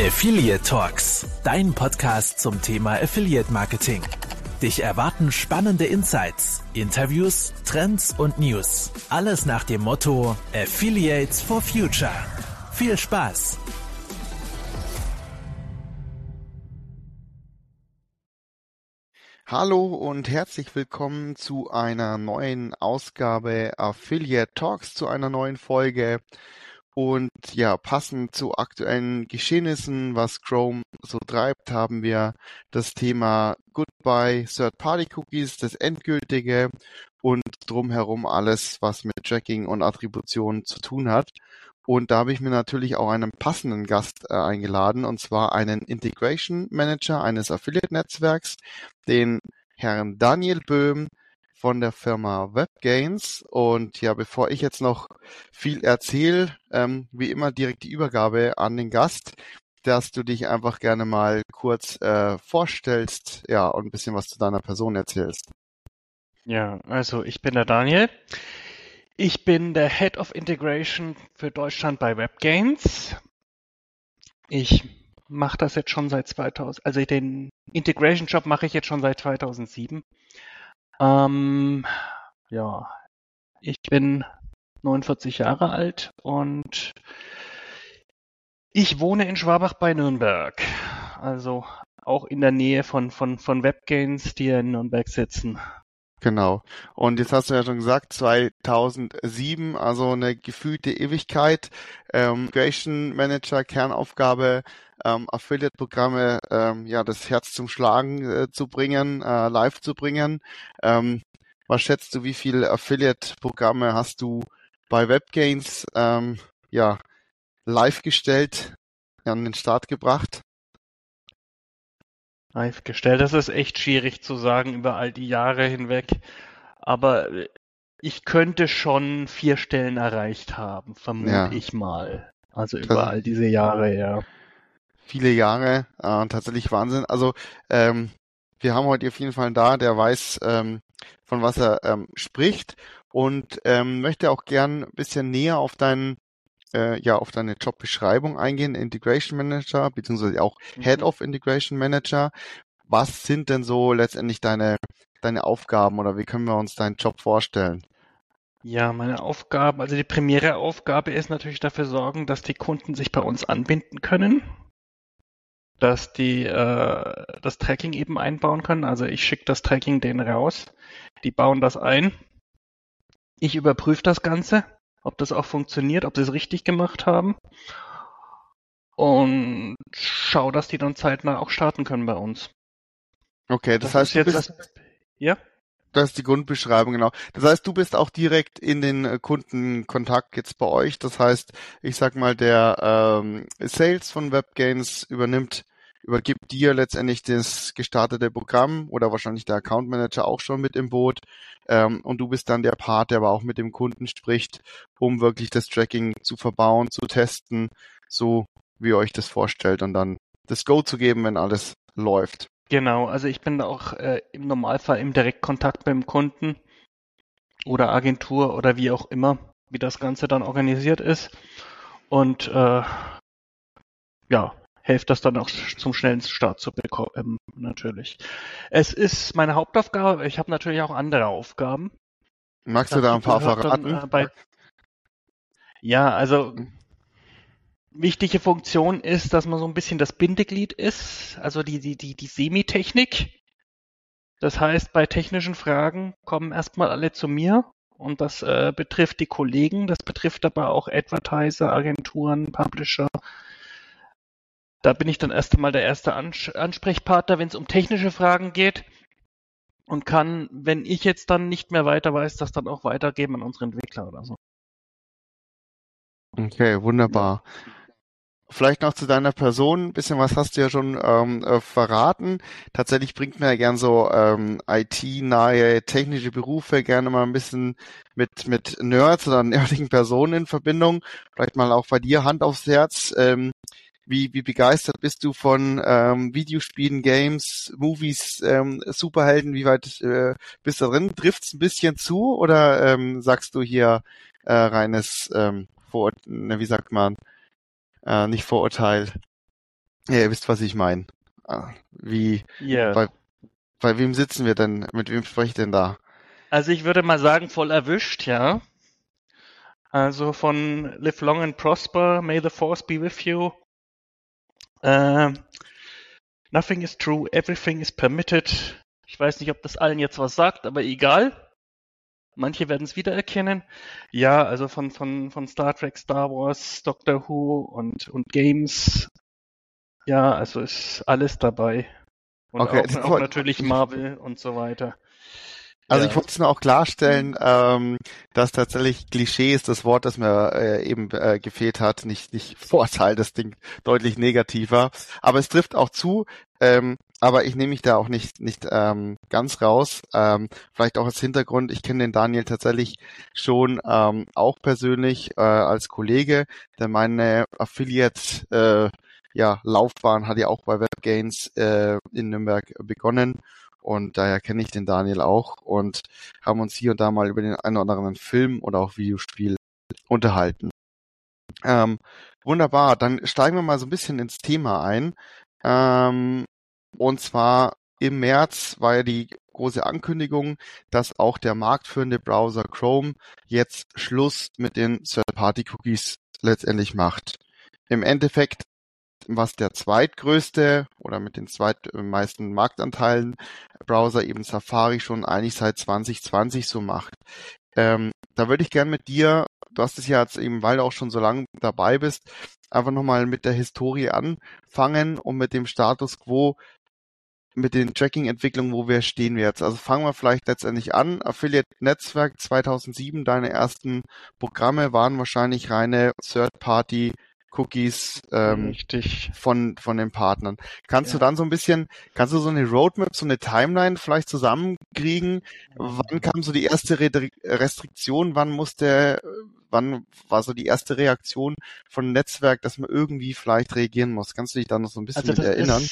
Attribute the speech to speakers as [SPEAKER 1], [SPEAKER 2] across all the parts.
[SPEAKER 1] Affiliate Talks, dein Podcast zum Thema Affiliate Marketing. Dich erwarten spannende Insights, Interviews, Trends und News. Alles nach dem Motto Affiliates for Future. Viel Spaß!
[SPEAKER 2] Hallo und herzlich willkommen zu einer neuen Ausgabe Affiliate Talks, zu einer neuen Folge. Und ja, passend zu aktuellen Geschehnissen, was Chrome so treibt, haben wir das Thema Goodbye Third-Party-Cookies, das Endgültige und drumherum alles, was mit Tracking und Attribution zu tun hat. Und da habe ich mir natürlich auch einen passenden Gast eingeladen, und zwar einen Integration Manager eines Affiliate-Netzwerks, den Herrn Daniel Böhm von der Firma WebGains. Und ja, bevor ich jetzt noch viel erzähle, wie immer direkt die Übergabe an den Gast, dass du dich einfach gerne mal kurz vorstellst, ja, und ein bisschen was zu deiner Person erzählst.
[SPEAKER 3] Ja, also ich bin der Daniel. Ich bin der Head of Integration für Deutschland bei WebGains. Ich mache das jetzt schon seit 2000, also den Integration-Job mache ich jetzt schon seit 2007. Ja, ich bin 49 Jahre alt und ich wohne in Schwabach bei Nürnberg. Also auch in der Nähe von WebGains, die in Nürnberg sitzen.
[SPEAKER 2] Genau. Und jetzt hast du ja schon gesagt, 2007, also eine gefühlte Ewigkeit. Integration Manager, Kernaufgabe, Affiliate-Programme, ja, das Herz zum Schlagen zu bringen, live zu bringen. Was schätzt du, wie viele Affiliate-Programme hast du bei WebGains ja, live gestellt, an den Start gebracht?
[SPEAKER 3] Live gestellt. Das ist echt schwierig zu sagen über all die Jahre hinweg. Aber ich könnte schon 4 Stellen erreicht haben, vermute ich mal. Also über all diese Jahre, ja.
[SPEAKER 2] Viele Jahre, tatsächlich Wahnsinn. Also wir haben heute auf jeden Fall da, der weiß, von was er spricht, und möchte auch gern ein bisschen näher auf deinen auf deine Jobbeschreibung eingehen, Integration Manager, beziehungsweise auch Head of Integration Manager. Was sind denn so letztendlich deine Aufgaben, oder wie können wir uns deinen Job vorstellen?
[SPEAKER 3] Ja, meine Aufgaben, also die primäre Aufgabe ist natürlich dafür sorgen, dass die Kunden sich bei uns anbinden können, dass die das Tracking eben einbauen können. Also ich schicke das Tracking denen raus, die bauen das ein. Ich überprüfe das Ganze, ob das auch funktioniert, ob sie es richtig gemacht haben, und schau, dass die dann zeitnah auch starten können bei uns.
[SPEAKER 2] Okay, das heißt,
[SPEAKER 3] ja?
[SPEAKER 2] Das ist die Grundbeschreibung, genau. Das heißt, du bist auch direkt in den Kundenkontakt jetzt bei euch. Das heißt, ich sag mal, der Sales von WebGains übergibt dir letztendlich das gestartete Programm, oder wahrscheinlich der Account Manager auch schon mit im Boot. Und du bist dann der Part, der aber auch mit dem Kunden spricht, um wirklich das Tracking zu verbauen, zu testen, so wie ihr euch das vorstellt, und dann das Go zu geben, wenn alles läuft.
[SPEAKER 3] Genau, also ich bin auch im Normalfall im Direktkontakt beim Kunden oder Agentur oder wie auch immer, wie das Ganze dann organisiert ist. Und helfe das dann auch zum schnellen Start zu bekommen, natürlich. Es ist meine Hauptaufgabe, ich habe natürlich auch andere Aufgaben.
[SPEAKER 2] Magst du da ein paar verraten?
[SPEAKER 3] Ja, also wichtige Funktion ist, dass man so ein bisschen das Bindeglied ist, also die Semitechnik. Das heißt, bei technischen Fragen kommen erstmal alle zu mir, und das betrifft die Kollegen, das betrifft aber auch Advertiser, Agenturen, Publisher. Da bin ich dann erst einmal der erste Ansprechpartner, wenn es um technische Fragen geht, und kann, wenn ich jetzt dann nicht mehr weiter weiß, das dann auch weitergeben an unsere Entwickler oder so.
[SPEAKER 2] Okay, wunderbar. Ja. Vielleicht noch zu deiner Person, ein bisschen was hast du ja schon verraten. Tatsächlich bringt man ja gern so IT-nahe technische Berufe gerne mal ein bisschen mit Nerds oder nerdigen Personen in Verbindung. Vielleicht mal auch bei dir Hand aufs Herz. Wie begeistert bist du von Videospielen, Games, Movies, Superhelden? Wie weit bist du drin? Trifft's ein bisschen zu, oder sagst du hier reines wie sagt man, nicht Vorurteil? Ja, ihr wisst, was ich meine. Wie,
[SPEAKER 3] Ja.
[SPEAKER 2] bei wem sitzen wir denn? Mit wem spreche ich denn da?
[SPEAKER 3] Also ich würde mal sagen, voll erwischt, ja. Also von Live Long and Prosper, May the Force be with you. Nothing is true, everything is permitted. Ich weiß nicht, ob das allen jetzt was sagt, aber egal. Manche werden es wiedererkennen. Ja, also von Star Trek, Star Wars, Doctor Who und Games. Ja, also ist alles dabei. Und
[SPEAKER 2] Okay,
[SPEAKER 3] auch natürlich Marvel und so weiter.
[SPEAKER 2] also
[SPEAKER 3] Ja.
[SPEAKER 2] ich wollte es nur auch klarstellen, dass tatsächlich Klischee ist das Wort, das mir eben gefehlt hat, nicht Vorteil, das klingt deutlich negativer, aber es trifft auch zu, aber ich nehme mich da auch nicht ganz raus, vielleicht auch als Hintergrund, ich kenne den Daniel tatsächlich schon auch persönlich als Kollege, denn meine Affiliate Laufbahn hat ja auch bei WebGains in Nürnberg begonnen. Und daher kenne ich den Daniel auch und haben uns hier und da mal über den einen oder anderen Film oder auch Videospiel unterhalten. Wunderbar, dann steigen wir mal so ein bisschen ins Thema ein. Und zwar im März war ja die große Ankündigung, dass auch der marktführende Browser Chrome jetzt Schluss mit den Third-Party-Cookies letztendlich macht. Im Endeffekt, was der zweitgrößte oder mit den zweitmeisten Marktanteilen Browser eben Safari schon eigentlich seit 2020 so macht. Da würde ich gern mit dir, du hast es ja jetzt eben, weil du auch schon so lange dabei bist, einfach nochmal mit der Historie anfangen und mit dem Status quo, mit den Tracking-Entwicklungen, wo stehen wir jetzt. Also fangen wir vielleicht letztendlich an. Affiliate-Netzwerk 2007, deine ersten Programme waren wahrscheinlich reine Third-Party-Cookies
[SPEAKER 3] Richtig.
[SPEAKER 2] von den Partnern. Kannst du dann so eine Roadmap, so eine Timeline vielleicht zusammenkriegen? Wann kam so die erste Restriktion? Wann war so die erste Reaktion von Netzwerk, dass man irgendwie vielleicht reagieren muss? Kannst du dich da noch so ein bisschen mit erinnern?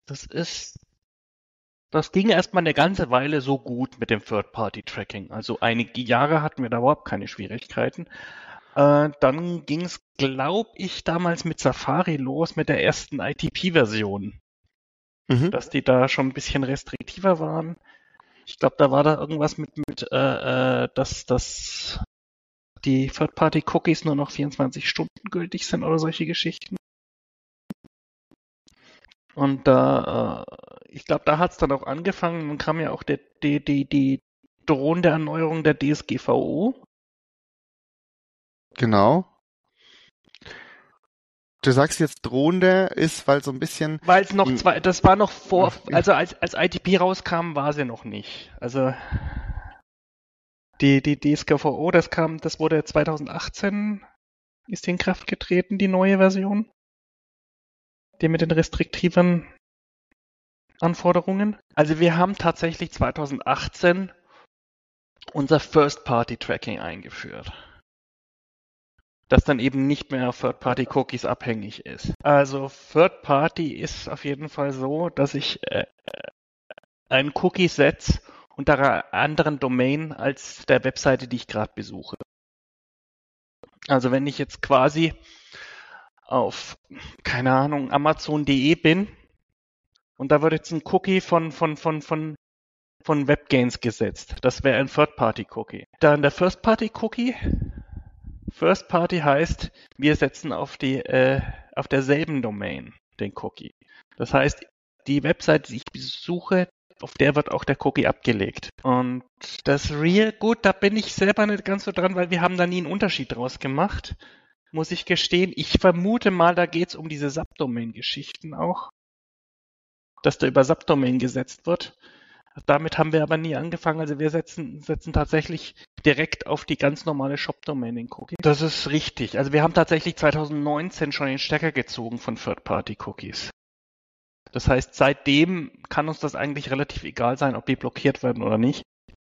[SPEAKER 3] Das ging erstmal eine ganze Weile so gut mit dem Third-Party-Tracking. Also einige Jahre hatten wir da überhaupt keine Schwierigkeiten. Dann ging es, glaube ich, damals mit Safari los, mit der ersten ITP-Version. Dass die da schon ein bisschen restriktiver waren. Ich glaube, da war da irgendwas dass die Third-Party-Cookies nur noch 24 Stunden gültig sind oder solche Geschichten. Und ich glaube, da hat es dann auch angefangen. Dann kam ja auch die drohende Erneuerung der DSGVO.
[SPEAKER 2] Genau. Du sagst jetzt drohende ist, weil so ein bisschen...
[SPEAKER 3] Weil es noch das war noch vor, also als ITP rauskam, war sie noch nicht. Also die DSGVO, das wurde 2018, ist die in Kraft getreten, die neue Version. Die mit den restriktiven Anforderungen. Also wir haben tatsächlich 2018 unser First-Party-Tracking eingeführt. Das dann eben nicht mehr auf Third-Party-Cookies abhängig ist. Also Third-Party ist auf jeden Fall so, dass ich einen Cookie setze unter einer anderen Domain als der Webseite, die ich gerade besuche. Also wenn ich jetzt quasi auf, keine Ahnung, Amazon.de bin und da wird jetzt ein Cookie von WebGains gesetzt. Das wäre ein Third-Party-Cookie. Dann der First-Party-Cookie. First-Party heißt, wir setzen auf derselben Domain den Cookie. Das heißt, die Webseite, die ich besuche, auf der wird auch der Cookie abgelegt. Und das gut, da bin ich selber nicht ganz so dran, weil wir haben da nie einen Unterschied draus gemacht. Muss ich gestehen. Ich vermute mal, da geht es um diese Subdomain-Geschichten auch. Dass da über Subdomain gesetzt wird. Damit haben wir aber nie angefangen. Also wir setzen tatsächlich direkt auf die ganz normale Shop-Domain den Cookie. Das ist richtig. Also wir haben tatsächlich 2019 schon den Stecker gezogen von Third-Party-Cookies. Das heißt, seitdem kann uns das eigentlich relativ egal sein, ob die blockiert werden oder nicht.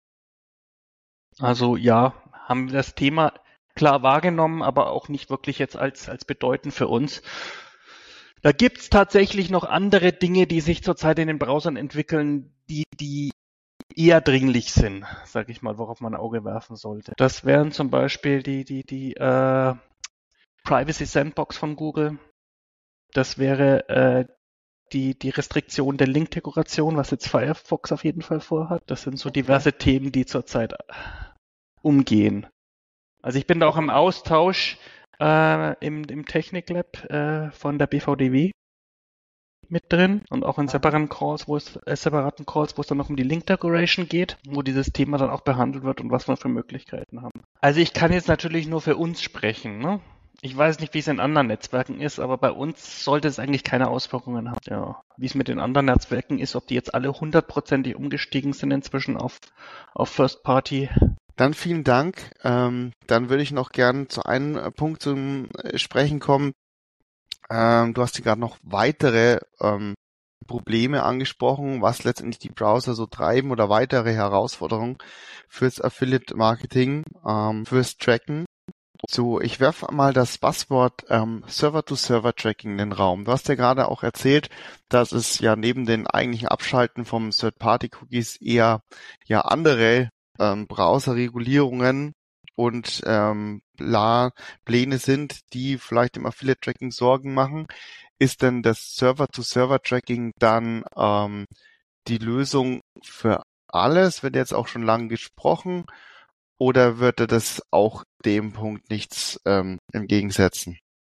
[SPEAKER 3] Also ja, haben wir das Thema klar wahrgenommen, aber auch nicht wirklich jetzt als bedeutend für uns. Da gibt's tatsächlich noch andere Dinge, die sich zurzeit in den Browsern entwickeln, die eher dringlich sind, sage ich mal, worauf man ein Auge werfen sollte. Das wären zum Beispiel die Privacy Sandbox von Google. Das wäre die Restriktion der Link-Dekoration, was jetzt Firefox auf jeden Fall vorhat. Das sind so diverse Themen, die zurzeit umgehen. Also ich bin da auch im Austausch im Techniklab von der BVDW mit drin und auch in separaten Calls, wo es dann noch um die Link Decoration geht, wo dieses Thema dann auch behandelt wird und was wir für Möglichkeiten haben. Also ich kann jetzt natürlich nur für uns sprechen, ne? Ich weiß nicht, wie es in anderen Netzwerken ist, aber bei uns sollte es eigentlich keine Auswirkungen haben. Ja, wie es mit den anderen Netzwerken ist, ob die jetzt alle 100%ig umgestiegen sind inzwischen auf First Party.
[SPEAKER 2] Dann vielen Dank. Dann würde ich noch gerne zu einem Punkt zum Sprechen kommen. Du hast hier gerade noch weitere Probleme angesprochen, was letztendlich die Browser so treiben oder weitere Herausforderungen fürs Affiliate Marketing, fürs Tracken. So, ich werfe mal das Passwort Server-to-Server-Tracking in den Raum. Du hast ja gerade auch erzählt, dass es ja neben den eigentlichen Abschalten vom Third-Party-Cookies eher ja andere Browser-Regulierungen und Pläne sind, die vielleicht im Affiliate-Tracking Sorgen machen. Ist denn das Server-to-Server-Tracking dann die Lösung für alles? Wird jetzt auch schon lange gesprochen? Oder würde das auch dem Punkt nichts entgegensetzen?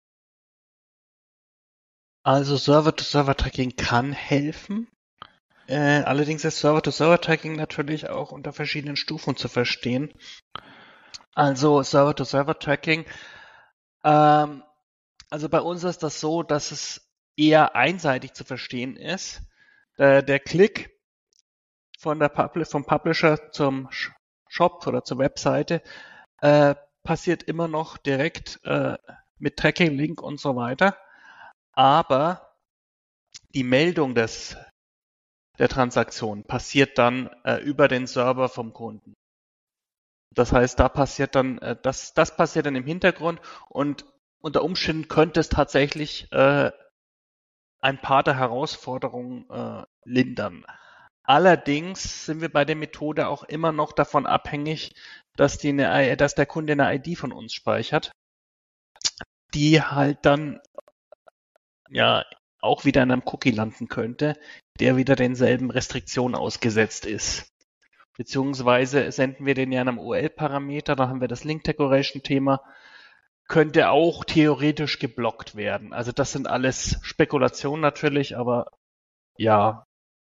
[SPEAKER 3] Also Server-to-Server-Tracking kann helfen. Allerdings ist Server-to-Server-Tracking natürlich auch unter verschiedenen Stufen zu verstehen. Also Server-to-Server-Tracking, also bei uns ist das so, dass es eher einseitig zu verstehen ist. Der Klick vom Publisher zum Shop oder zur Webseite passiert immer noch direkt mit Tracking-Link und so weiter. Aber die Meldung der Transaktion passiert dann über den Server vom Kunden. Das heißt, da passiert dann, das passiert dann im Hintergrund und unter Umständen könnte es tatsächlich ein paar der Herausforderungen lindern. Allerdings sind wir bei der Methode auch immer noch davon abhängig, dass der Kunde eine ID von uns speichert, die halt dann ja auch wieder in einem Cookie landen könnte, der wieder denselben Restriktionen ausgesetzt ist. Beziehungsweise senden wir den ja in einem URL-Parameter, da haben wir das Link-Decoration-Thema, könnte auch theoretisch geblockt werden. Also das sind alles Spekulationen natürlich, aber ja.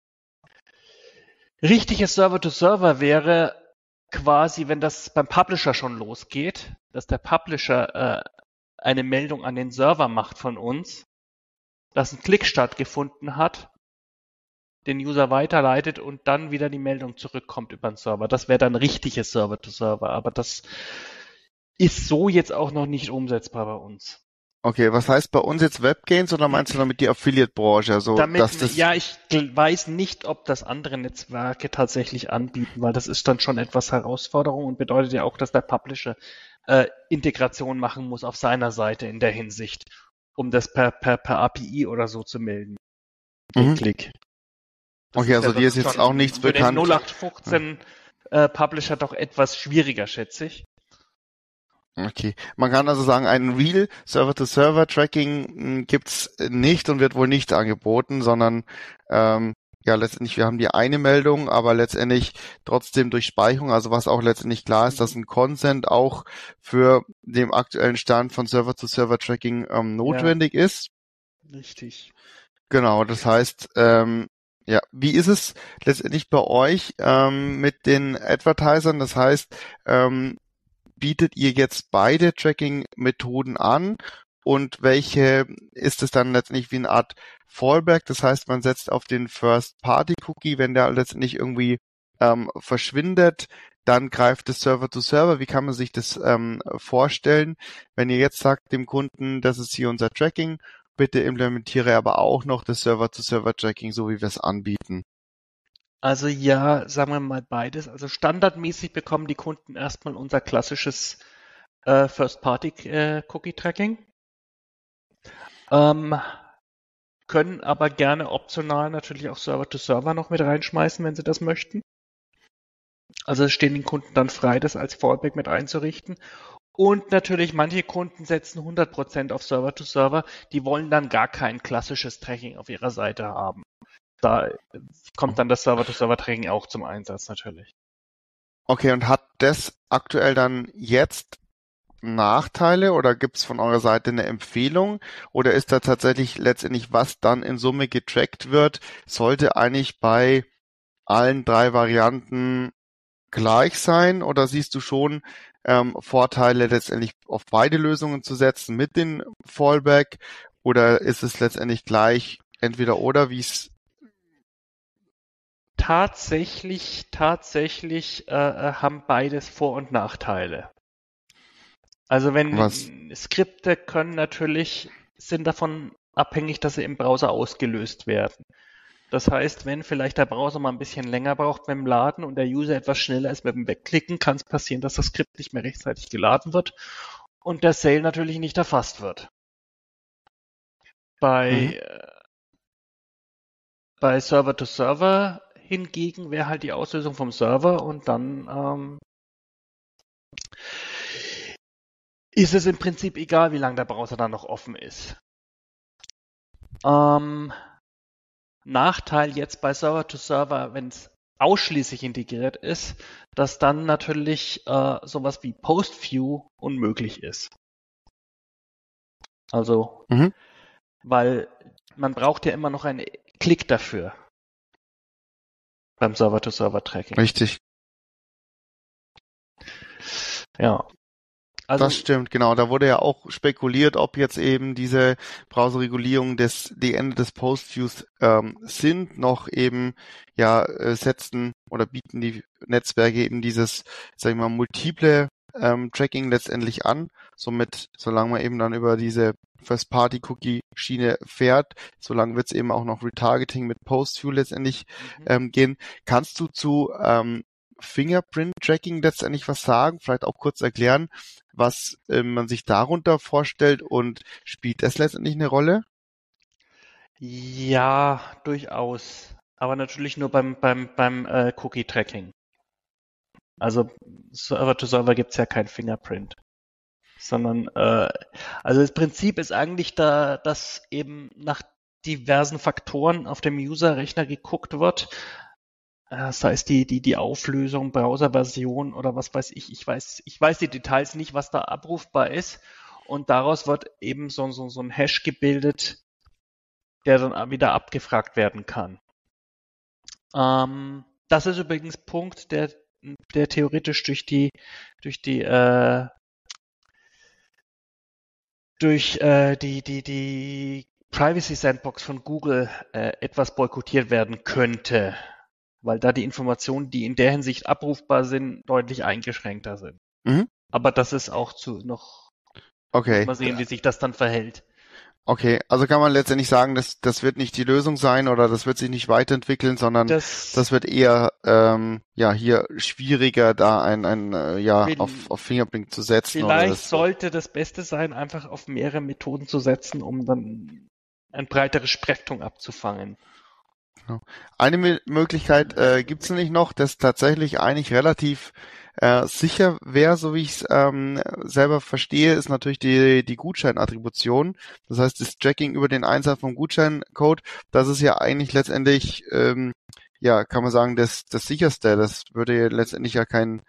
[SPEAKER 3] Richtiges Server-to-Server wäre quasi, wenn das beim Publisher schon losgeht, dass der Publisher eine Meldung an den Server macht von uns, dass ein Klick stattgefunden hat, den User weiterleitet und dann wieder die Meldung zurückkommt über den Server. Das wäre dann richtiges Server-to-Server, aber das ist so jetzt auch noch nicht umsetzbar bei uns.
[SPEAKER 2] Okay, was heißt bei uns jetzt Webgains oder meinst du damit die Affiliate-Branche? Also,
[SPEAKER 3] ja, ich weiß nicht, ob das andere Netzwerke tatsächlich anbieten, weil das ist dann schon etwas Herausforderung und bedeutet ja auch, dass der Publisher Integration machen muss auf seiner Seite in der Hinsicht, um das per API oder so zu melden. Den Klick. Das
[SPEAKER 2] okay, also dir ist jetzt auch nichts bekannt.
[SPEAKER 3] Für den 0815 Publisher doch etwas schwieriger, schätze ich.
[SPEAKER 2] Okay, man kann also sagen, ein Real Server-to-Server-Tracking gibt's nicht und wird wohl nicht angeboten, sondern ja letztendlich, wir haben die eine Meldung, aber letztendlich trotzdem durch Speicherung, also was auch letztendlich klar ist, dass ein Consent auch für den aktuellen Stand von Server-to-Server-Tracking notwendig ist.
[SPEAKER 3] Richtig.
[SPEAKER 2] Genau, das heißt, ja, wie ist es letztendlich bei euch mit den Advertisern? Das heißt, bietet ihr jetzt beide Tracking-Methoden an und welche ist es dann letztendlich wie eine Art Fallback? Das heißt, man setzt auf den First-Party-Cookie, wenn der letztendlich irgendwie verschwindet, dann greift das Server-to-Server. Wie kann man sich das vorstellen? Wenn ihr jetzt sagt dem Kunden, das ist hier unser Tracking, bitte implementiere aber auch noch das Server-to-Server-Tracking, so wie wir es anbieten.
[SPEAKER 3] Also ja, sagen wir mal beides. Also standardmäßig bekommen die Kunden erstmal unser klassisches First-Party-Cookie-Tracking, können aber gerne optional natürlich auch Server-to-Server noch mit reinschmeißen, wenn sie das möchten. Also es stehen den Kunden dann frei, das als Fallback mit einzurichten. Und natürlich, manche Kunden setzen 100% auf Server-to-Server. Die wollen dann gar kein klassisches Tracking auf ihrer Seite haben. Da kommt dann das Server-to-Server-Tracking auch zum Einsatz natürlich.
[SPEAKER 2] Okay, und hat das aktuell dann jetzt Nachteile oder gibt's von eurer Seite eine Empfehlung oder ist da tatsächlich letztendlich, was dann in Summe getrackt wird, sollte eigentlich bei allen 3 Varianten gleich sein oder siehst du schon Vorteile letztendlich auf beide Lösungen zu setzen mit dem Fallback oder ist es letztendlich gleich entweder oder, wie es
[SPEAKER 3] Tatsächlich haben beides Vor- und Nachteile. Also
[SPEAKER 2] was?
[SPEAKER 3] Skripte sind davon abhängig, dass sie im Browser ausgelöst werden. Das heißt, wenn vielleicht der Browser mal ein bisschen länger braucht beim Laden und der User etwas schneller ist mit dem Wegklicken, kann es passieren, dass das Skript nicht mehr rechtzeitig geladen wird und der Sale natürlich nicht erfasst wird. Bei Server-to-Server hingegen wäre halt die Auslösung vom Server und dann ist es im Prinzip egal, wie lange der Browser dann noch offen ist. Nachteil jetzt bei Server-to-Server, wenn es ausschließlich integriert ist, dass dann natürlich sowas wie Post-View unmöglich ist. Also, weil man braucht ja immer noch einen Klick dafür beim Server-to-Server-Tracking.
[SPEAKER 2] Richtig.
[SPEAKER 3] Ja. Also,
[SPEAKER 2] Das stimmt, genau. Da wurde ja auch spekuliert, ob jetzt eben diese Browserregulierung die Ende des Post-Views sind, noch eben setzen oder bieten die Netzwerke eben dieses, sag ich mal, multiple Tracking letztendlich an. Somit, solange man eben dann über diese First-Party-Cookie-Schiene fährt, solange wird es eben auch noch Retargeting mit Post-View letztendlich gehen. Kannst du zu Fingerprint-Tracking letztendlich was sagen? Vielleicht auch kurz erklären, was man sich darunter vorstellt und spielt das letztendlich eine Rolle?
[SPEAKER 3] Ja, durchaus. Aber natürlich nur beim Cookie-Tracking. Also Server-to-Server gibt es ja kein Fingerprint. Sondern, also das Prinzip ist eigentlich da, dass eben nach diversen Faktoren auf dem User-Rechner geguckt wird, sei es die Auflösung, Browserversion oder was weiß ich. Ich weiß die Details nicht, was da abrufbar ist. Und daraus wird eben so ein Hash gebildet, der dann wieder abgefragt werden kann. Das ist übrigens Punkt, der theoretisch durch die Privacy Sandbox von Google etwas boykottiert werden könnte, weil da die Informationen, die in der Hinsicht abrufbar sind, deutlich eingeschränkter sind. Aber das ist auch muss man sehen, wie sich das dann verhält.
[SPEAKER 2] Okay, also kann man letztendlich sagen, das wird nicht die Lösung sein oder das wird sich nicht weiterentwickeln, sondern das wird eher hier schwieriger, da auf Fingerprint zu setzen.
[SPEAKER 3] Vielleicht sollte das Beste sein, einfach auf mehrere Methoden zu setzen, um dann ein breiteres Spektrum abzufangen.
[SPEAKER 2] Eine Möglichkeit gibt es nämlich noch, das tatsächlich eigentlich relativ sicher wäre, so wie ich es selber verstehe, ist natürlich die Gutscheinattribution. Das heißt, das Tracking über den Einsatz vom Gutscheincode, das ist ja eigentlich letztendlich, kann man sagen, das sicherste. Das würde letztendlich ja kein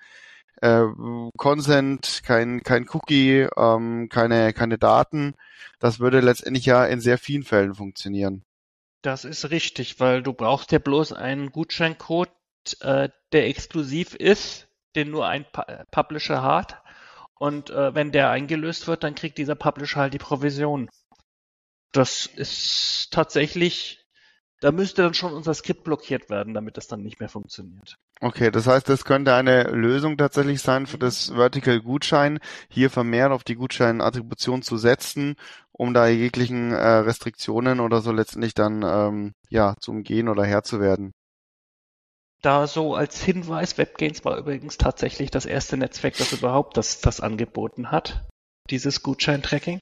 [SPEAKER 2] Consent, kein Cookie, keine Daten. Das würde letztendlich ja in sehr vielen Fällen funktionieren.
[SPEAKER 3] Das ist richtig, weil du brauchst ja bloß einen Gutscheincode, der exklusiv ist, den nur ein Publisher hat. Und wenn der eingelöst wird, dann kriegt dieser Publisher halt die Provision. Das ist tatsächlich, da müsste dann schon unser Skript blockiert werden, damit das dann nicht mehr funktioniert.
[SPEAKER 2] Okay, das heißt, das könnte eine Lösung tatsächlich sein für das Vertical Gutschein, hier vermehrt auf die Gutscheinattribution zu setzen, um da jeglichen Restriktionen oder so letztendlich dann zu umgehen oder Herr zu werden.
[SPEAKER 3] Da so als Hinweis, WebGains war übrigens tatsächlich das erste Netzwerk, das überhaupt das angeboten hat, dieses Gutscheintracking.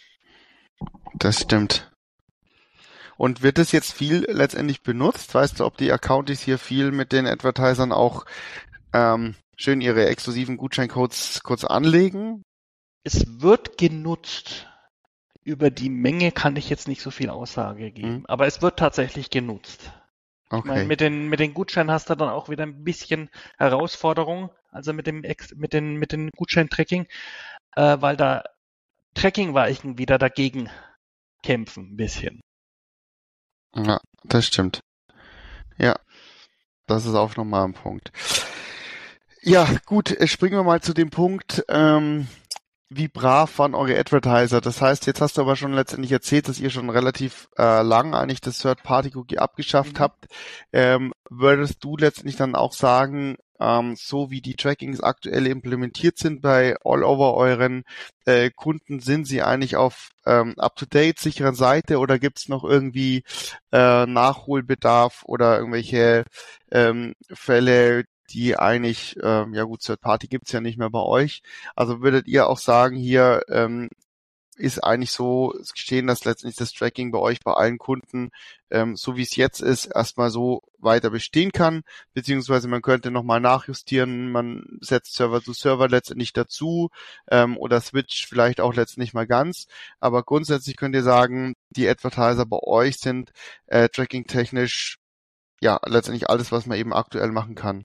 [SPEAKER 2] Das stimmt. Und wird es jetzt viel letztendlich benutzt? Weißt du, ob die Accounties hier viel mit den Advertisern auch schön ihre exklusiven Gutscheincodes kurz anlegen?
[SPEAKER 3] Es wird genutzt. Über die Menge kann ich jetzt nicht so viel Aussage geben, aber es wird tatsächlich genutzt. Ich meine,
[SPEAKER 2] Okay.
[SPEAKER 3] mit den Gutscheinen hast du dann auch wieder ein bisschen Herausforderung, also mit den Gutschein-Tracking, weil da Tracking-Weichen wieder dagegen kämpfen, ein bisschen.
[SPEAKER 2] Ja, das stimmt. Ja, das ist auch nochmal ein Punkt. Ja, gut, springen wir mal zu dem Punkt, wie brav waren eure Advertiser? Das heißt, jetzt hast du aber schon letztendlich erzählt, dass ihr schon relativ lang eigentlich das Third-Party-Cookie abgeschafft habt. Würdest du letztendlich dann auch sagen, so wie die Trackings aktuell implementiert sind bei all over euren Kunden, sind sie eigentlich auf up-to-date, sicheren Seite oder gibt's noch irgendwie Nachholbedarf oder irgendwelche Fälle, die eigentlich, ja gut, Third Party gibt's ja nicht mehr bei euch. Also würdet ihr auch sagen, hier ist eigentlich so geschehen, dass letztendlich das Tracking bei euch bei allen Kunden, so wie es jetzt ist, erstmal so weiter bestehen kann, beziehungsweise man könnte nochmal nachjustieren, man setzt Server zu Server letztendlich dazu oder switcht vielleicht auch letztendlich mal ganz, aber grundsätzlich könnt ihr sagen, die Advertiser bei euch sind tracking-technisch ja letztendlich alles, was man eben aktuell machen kann.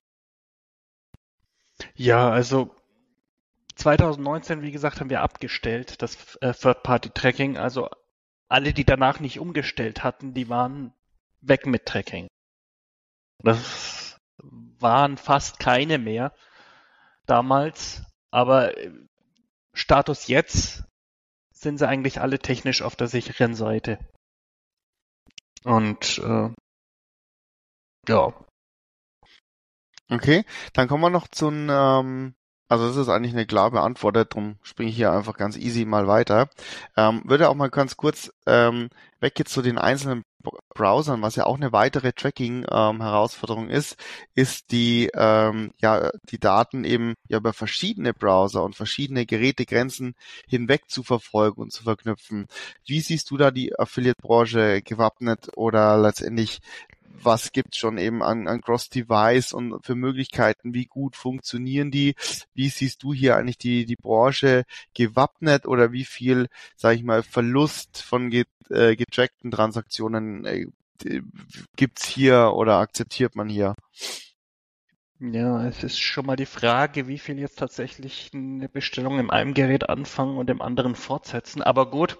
[SPEAKER 3] Ja, also 2019, wie gesagt, haben wir abgestellt, das Third-Party-Tracking. Also alle, die danach nicht umgestellt hatten, die waren weg mit Tracking. Das waren fast keine mehr damals, aber Status jetzt sind sie eigentlich alle technisch auf der sicheren Seite. Und ja.
[SPEAKER 2] Okay, dann kommen wir noch zu einem, also das ist eigentlich eine klar beantwortet, darum springe ich hier einfach ganz easy mal weiter. Würde auch mal ganz kurz weg jetzt zu den einzelnen Browsern, was ja auch eine weitere Tracking-Herausforderung ist die ja die Daten eben ja über verschiedene Browser und verschiedene Gerätegrenzen hinweg zu verfolgen und zu verknüpfen. Wie siehst du da die Affiliate-Branche gewappnet oder letztendlich was gibt's schon eben an Cross-Device und für Möglichkeiten, wie gut funktionieren die? Wie siehst du hier eigentlich die Branche gewappnet oder wie viel, sage ich mal, Verlust von getrackten Transaktionen gibt's hier oder akzeptiert man hier?
[SPEAKER 3] Ja, es ist schon mal die Frage, wie viel jetzt tatsächlich eine Bestellung in einem Gerät anfangen und im anderen fortsetzen. Aber gut.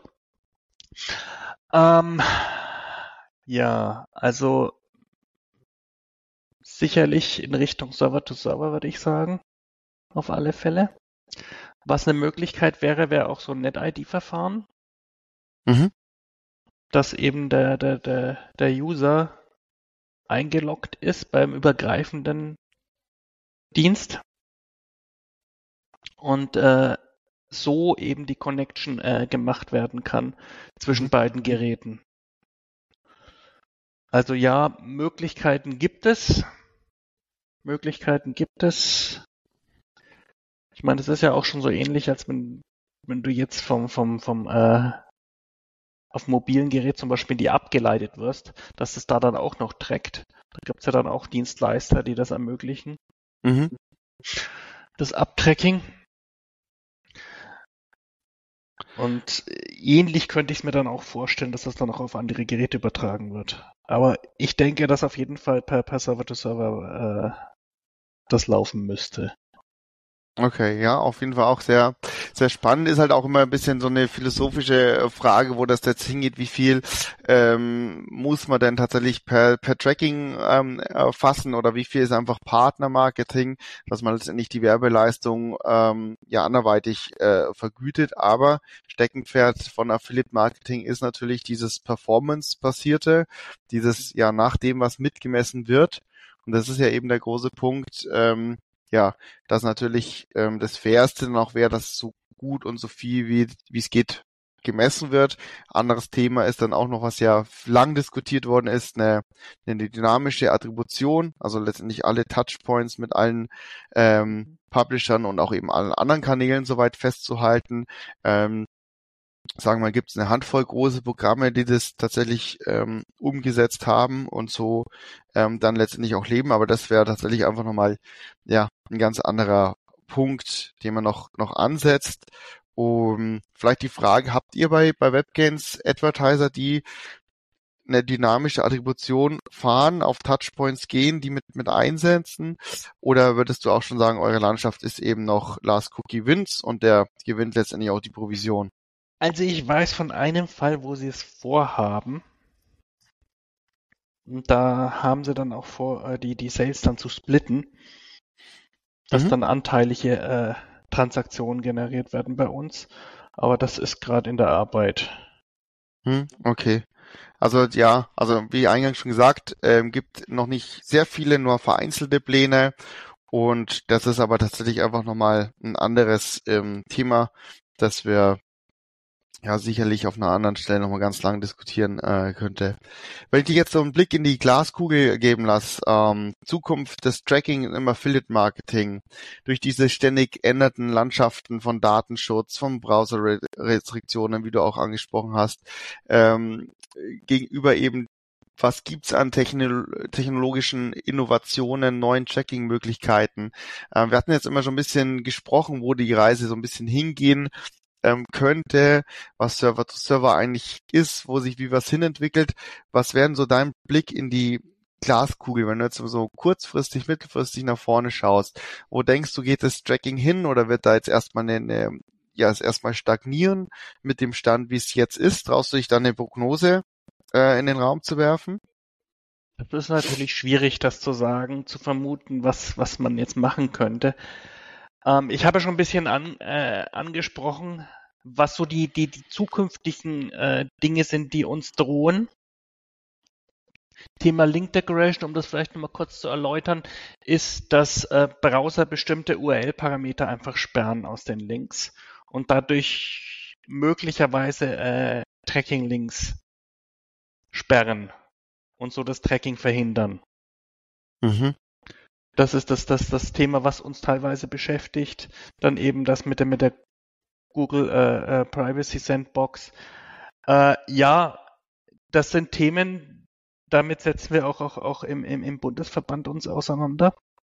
[SPEAKER 3] Ja, also sicherlich in Richtung Server-to-Server, würde ich sagen. Auf alle Fälle. Was eine Möglichkeit wäre, wäre auch so ein NetID-Verfahren,
[SPEAKER 2] Mhm.
[SPEAKER 3] dass eben der User eingeloggt ist beim übergreifenden Dienst und so eben die Connection gemacht werden kann zwischen beiden Geräten. Also ja, Möglichkeiten gibt es. Ich meine, das ist ja auch schon so ähnlich, als wenn du jetzt auf mobilen Gerät zum Beispiel in die App geleitet wirst, dass es da dann auch noch trackt. Da gibt es ja dann auch Dienstleister, die das ermöglichen.
[SPEAKER 2] Mhm.
[SPEAKER 3] Das Up-Tracking. Und ähnlich könnte ich es mir dann auch vorstellen, dass das dann auch auf andere Geräte übertragen wird. Aber ich denke, dass auf jeden Fall per Server-to-Server das laufen müsste.
[SPEAKER 2] Okay, ja, auf jeden Fall auch sehr, sehr spannend. Ist halt auch immer ein bisschen so eine philosophische Frage, wo das jetzt hingeht, wie viel muss man denn tatsächlich per Tracking erfassen oder wie viel ist einfach Partnermarketing, dass man letztendlich die Werbeleistung ja anderweitig vergütet. Aber Steckenpferd von Affiliate Marketing ist natürlich dieses Performance-basierte, dieses ja nach dem, was mitgemessen wird. Und das ist ja eben der große Punkt. Ja, dass natürlich das Fairste dann auch wäre, dass so gut und so viel wie es geht gemessen wird. Anderes Thema ist dann auch noch, was ja lang diskutiert worden ist, eine dynamische Attribution, also letztendlich alle Touchpoints mit allen Publishern und auch eben allen anderen Kanälen soweit festzuhalten. Sagen wir mal, gibt es eine Handvoll große Programme, die das tatsächlich umgesetzt haben und so dann letztendlich auch leben, aber das wäre tatsächlich einfach nochmal ja ein ganz anderer Punkt, den man noch ansetzt. Vielleicht die Frage, habt ihr bei WebGains Advertiser, die eine dynamische Attribution fahren, auf Touchpoints gehen, die mit einsetzen? Oder würdest du auch schon sagen, eure Landschaft ist eben noch Last Cookie Wins und der gewinnt letztendlich auch die Provision?
[SPEAKER 3] Also ich weiß von einem Fall, wo sie es vorhaben. Und da haben sie dann auch vor, die Sales dann zu splitten, dass dann anteilige Transaktionen generiert werden bei uns. Aber das ist gerade in der Arbeit.
[SPEAKER 2] Okay. Also ja, also wie eingangs schon gesagt, gibt noch nicht sehr viele, nur vereinzelte Pläne. Und das ist aber tatsächlich einfach nochmal ein anderes Thema, das wir ja sicherlich auf einer anderen Stelle nochmal ganz lang diskutieren könnte. Wenn ich dir jetzt so einen Blick in die Glaskugel geben lasse, Zukunft des Tracking im Affiliate-Marketing, durch diese ständig änderten Landschaften von Datenschutz, von Browser-Restriktionen, wie du auch angesprochen hast, gegenüber eben, was gibt's an technologischen Innovationen, neuen Tracking-Möglichkeiten. Wir hatten jetzt immer schon ein bisschen gesprochen, wo die Reise so ein bisschen hingehen könnte, was Server to Server eigentlich ist, wo sich wie was hinentwickelt. Was wäre denn so dein Blick in die Glaskugel, wenn du jetzt so kurzfristig, mittelfristig nach vorne schaust? Wo denkst du, geht das Tracking hin oder wird da jetzt erstmal es erstmal stagnieren mit dem Stand, wie es jetzt ist? Traust du dich dann eine Prognose in den Raum zu werfen?
[SPEAKER 3] Das ist natürlich schwierig, das zu sagen, zu vermuten, was man jetzt machen könnte. Ich habe schon ein bisschen angesprochen, was so die zukünftigen Dinge sind, die uns drohen. Thema Link Decoration, um das vielleicht nochmal kurz zu erläutern, ist, dass Browser bestimmte URL-Parameter einfach sperren aus den Links und dadurch möglicherweise Tracking-Links sperren und so das Tracking verhindern. Das ist das Thema, was uns teilweise beschäftigt. Dann eben das mit der Google Privacy Sandbox. Ja, das sind Themen, damit setzen wir auch im Bundesverband uns auseinander.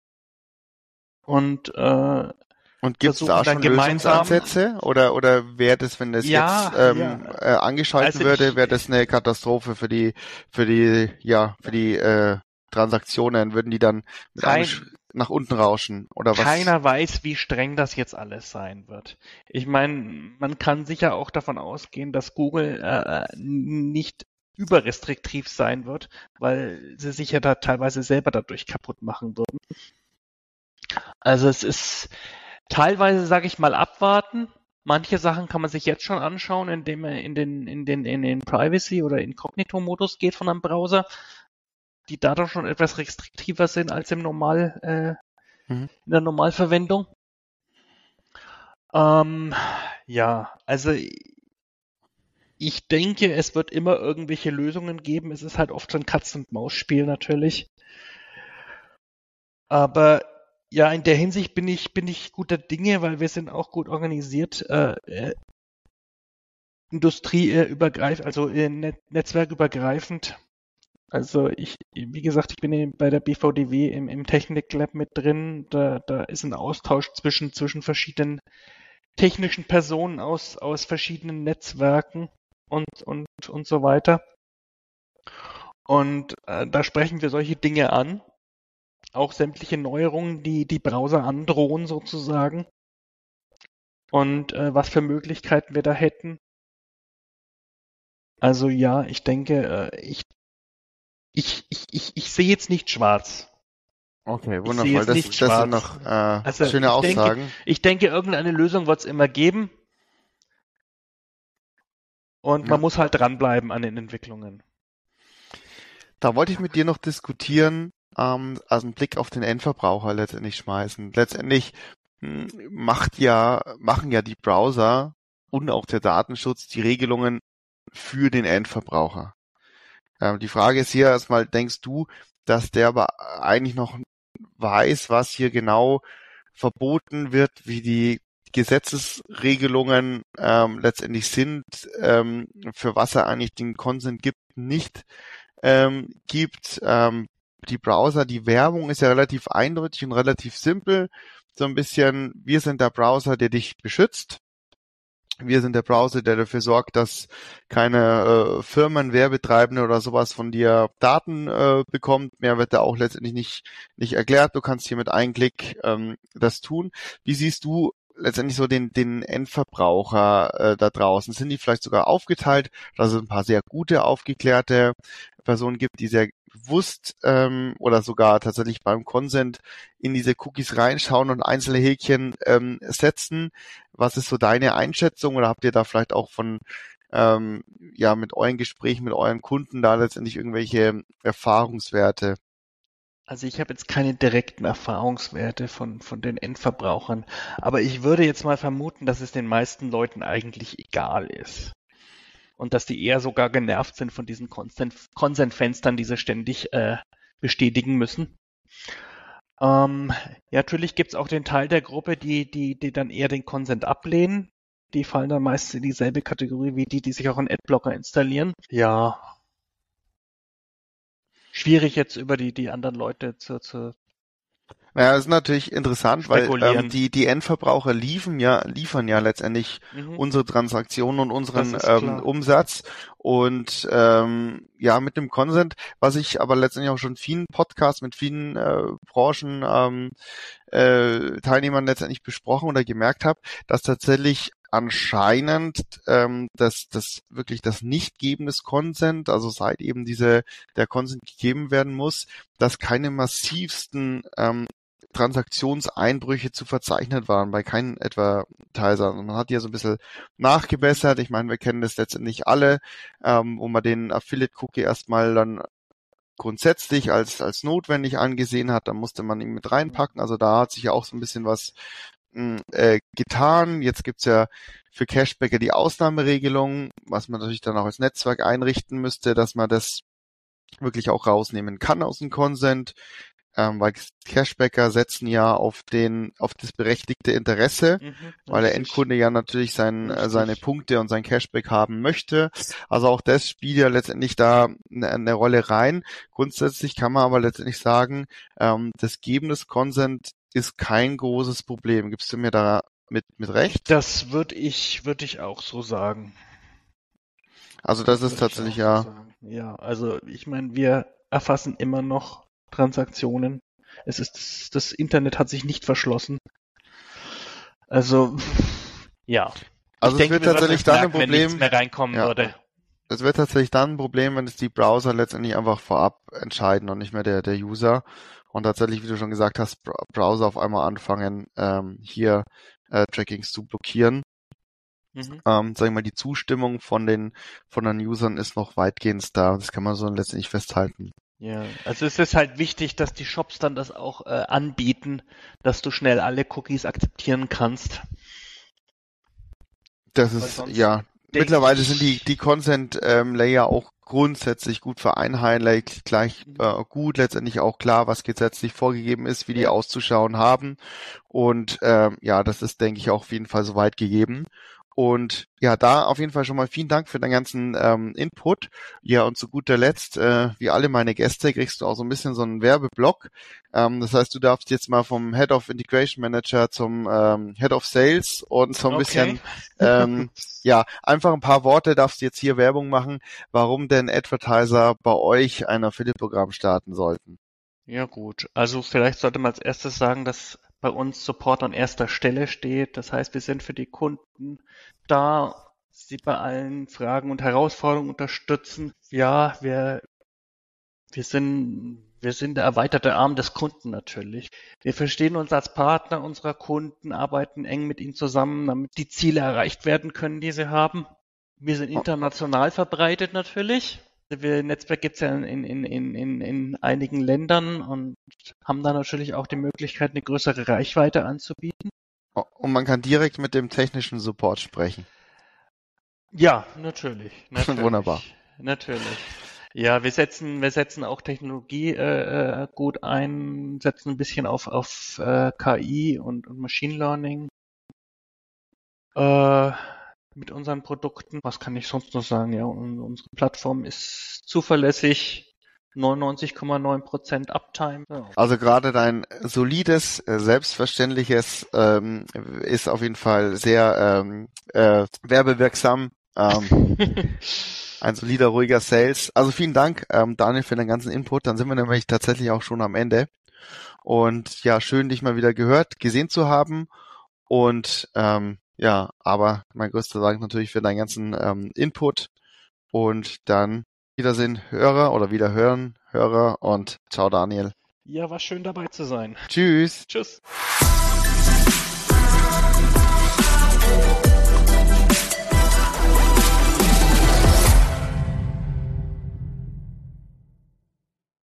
[SPEAKER 3] Und
[SPEAKER 2] gibt es da schon Lösungsansätze? Oder wäre das, wenn das angeschaltet würde, wäre das eine Katastrophe für die Transaktionen? Würden die dann nach unten rauschen? Oder was?
[SPEAKER 3] Keiner weiß, wie streng das jetzt alles sein wird. Ich meine, man kann sicher auch davon ausgehen, dass Google nicht überrestriktiv sein wird, weil sie sich ja da teilweise selber dadurch kaputt machen würden. Also es ist teilweise, sage ich mal, abwarten. Manche Sachen kann man sich jetzt schon anschauen, indem man in den Privacy- oder Inkognito-Modus geht von einem Browser, die da doch schon etwas restriktiver sind als in der Normalverwendung. Also ich denke, es wird immer irgendwelche Lösungen geben. Es ist halt oft so ein Katz-und-Maus-Spiel natürlich. Aber ja, in der Hinsicht bin ich guter Dinge, weil wir sind auch gut organisiert, industrieübergreifend, also netzwerkübergreifend. Also wie gesagt, ich bin bei der BVDW im Technik-Lab mit drin. Da ist ein Austausch zwischen verschiedenen technischen Personen aus verschiedenen Netzwerken und so weiter. Und da sprechen wir solche Dinge an. Auch sämtliche Neuerungen, die Browser androhen sozusagen. Und was für Möglichkeiten wir da hätten. Also ja, ich denke, ich sehe jetzt nicht schwarz.
[SPEAKER 2] Okay, wundervoll. Das sind noch schöne Aussagen.
[SPEAKER 3] Ich denke, irgendeine Lösung wird es immer geben. Und man muss halt dranbleiben an den Entwicklungen.
[SPEAKER 2] Da wollte ich mit dir noch diskutieren, also einen Blick auf den Endverbraucher letztendlich schmeißen. Letztendlich machen ja die Browser und auch der Datenschutz die Regelungen für den Endverbraucher. Die Frage ist hier erstmal, denkst du, dass der aber eigentlich noch weiß, was hier genau verboten wird, wie die Gesetzesregelungen letztendlich sind, für was er eigentlich den Consent gibt, nicht gibt. Die Browser, die Werbung ist ja relativ eindeutig und relativ simpel. So ein bisschen, wir sind der Browser, der dich beschützt. Wir sind der Browser, der dafür sorgt, dass keine Firmen, Werbetreibende oder sowas von dir Daten bekommt. Mehr wird da auch letztendlich nicht erklärt. Du kannst hier mit einem Klick das tun. Wie siehst du letztendlich so den Endverbraucher da draußen? Sind die vielleicht sogar aufgeteilt, dass es ein paar sehr gute, aufgeklärte Personen gibt, die sehr bewusst oder sogar tatsächlich beim Consent in diese Cookies reinschauen und einzelne Häkchen setzen? Was ist so deine Einschätzung, oder habt ihr da vielleicht auch von mit euren Gesprächen mit euren Kunden da letztendlich irgendwelche Erfahrungswerte?
[SPEAKER 3] Also ich habe jetzt keine direkten Erfahrungswerte von den Endverbrauchern, aber ich würde jetzt mal vermuten, dass es den meisten Leuten eigentlich egal ist. Und dass die eher sogar genervt sind von diesen Consent-Fenstern, die sie ständig bestätigen müssen. Ja, natürlich gibt's auch den Teil der Gruppe, die dann eher den Consent ablehnen. Die fallen dann meist in dieselbe Kategorie wie die sich auch einen Adblocker installieren. Ja. Schwierig jetzt über die anderen Leute zu
[SPEAKER 2] Naja, das ist natürlich interessant, weil
[SPEAKER 3] spekulieren.
[SPEAKER 2] die Endverbraucher liefern ja letztendlich unsere Transaktionen und unseren
[SPEAKER 3] Das ist klar.
[SPEAKER 2] Umsatz. Und mit dem Consent, was ich aber letztendlich auch schon vielen Podcasts mit vielen Branchen Teilnehmern letztendlich besprochen oder gemerkt habe, dass tatsächlich anscheinend das wirklich das Nichtgeben des Consent, also seit eben der Consent gegeben werden muss, dass keine massivsten Transaktionseinbrüche zu verzeichnet waren bei keinen Advertiser. Und man hat ja so ein bisschen nachgebessert. Ich meine, wir kennen das letztendlich alle, wo man den Affiliate-Cookie erstmal dann grundsätzlich als notwendig angesehen hat, dann musste man ihn mit reinpacken. Also da hat sich ja auch so ein bisschen was getan. Jetzt gibt's ja für Cashbacker die Ausnahmeregelung, was man natürlich dann auch als Netzwerk einrichten müsste, dass man das wirklich auch rausnehmen kann aus dem Consent, weil Cashbacker setzen ja auf das berechtigte Interesse, weil der Endkunde ja natürlich seine Punkte und sein Cashback haben möchte. Also auch das spielt ja letztendlich da eine Rolle rein. Grundsätzlich kann man aber letztendlich sagen, das Geben des Consent ist kein großes Problem. Gibst du mir da mit recht?
[SPEAKER 3] Das würde ich auch so sagen.
[SPEAKER 2] Also das ist tatsächlich
[SPEAKER 3] Ja, also ich meine, wir erfassen immer noch Transaktionen. Das Internet hat sich nicht verschlossen. Also ja.
[SPEAKER 2] Also es wird tatsächlich dann ein
[SPEAKER 3] Problem, wenn nichts mehr reinkommen würde.
[SPEAKER 2] Es wird tatsächlich dann ein Problem, wenn es die Browser letztendlich einfach vorab entscheiden und nicht mehr der User. Und tatsächlich, wie du schon gesagt hast, Browser auf einmal anfangen, hier Trackings zu blockieren. Sag ich mal, die Zustimmung von den Usern ist noch weitgehend da. Das kann man so letztendlich festhalten.
[SPEAKER 3] Ja, also es ist halt wichtig, dass die Shops dann das auch anbieten, dass du schnell alle Cookies akzeptieren kannst.
[SPEAKER 2] Das ist, mittlerweile sind die Consent-Layer auch grundsätzlich gut vereinheitlicht, gut letztendlich auch klar, was gesetzlich vorgegeben ist, wie die auszuschauen haben. Und das ist, denke ich, auch auf jeden Fall soweit gegeben. Und ja, da auf jeden Fall schon mal vielen Dank für den ganzen Input. Ja, und zu guter Letzt, wie alle meine Gäste, kriegst du auch so ein bisschen so einen Werbeblock. Das heißt, du darfst jetzt mal vom Head of Integration Manager zum Head of Sales und so ein bisschen, einfach ein paar Worte darfst du jetzt hier Werbung machen, warum denn Advertiser bei euch ein Affiliate-Programm starten sollten.
[SPEAKER 3] Ja gut, also vielleicht sollte man als erstes sagen, dass bei uns Support an erster Stelle steht. Das heißt, wir sind für die Kunden da, sie bei allen Fragen und Herausforderungen unterstützen. Ja, wir sind der erweiterte Arm des Kunden natürlich. Wir verstehen uns als Partner unserer Kunden, arbeiten eng mit ihnen zusammen, damit die Ziele erreicht werden können, die sie haben. Wir sind international verbreitet natürlich. Netzwerk gibt es ja in einigen Ländern und haben da natürlich auch die Möglichkeit, eine größere Reichweite anzubieten.
[SPEAKER 2] Und man kann direkt mit dem technischen Support sprechen.
[SPEAKER 3] Ja, natürlich.
[SPEAKER 2] Wunderbar.
[SPEAKER 3] Natürlich. Ja, wir setzen auch Technologie gut ein, setzen ein bisschen auf KI und Machine Learning. Mit unseren Produkten. Was kann ich sonst noch sagen? Ja, unsere Plattform ist zuverlässig, 99,9% Uptime. Ja.
[SPEAKER 2] Also gerade dein solides, selbstverständliches ist auf jeden Fall sehr werbewirksam. Ein solider, ruhiger Sales. Also vielen Dank, Daniel, für den ganzen Input. Dann sind wir nämlich tatsächlich auch schon am Ende. Und ja, schön, dich mal wieder gesehen zu haben. Und ja, aber mein größter Dank natürlich für deinen ganzen Input. Und dann Wiedersehen, Hörer und ciao, Daniel.
[SPEAKER 3] Ja, war schön dabei zu sein.
[SPEAKER 2] Tschüss.
[SPEAKER 3] Tschüss.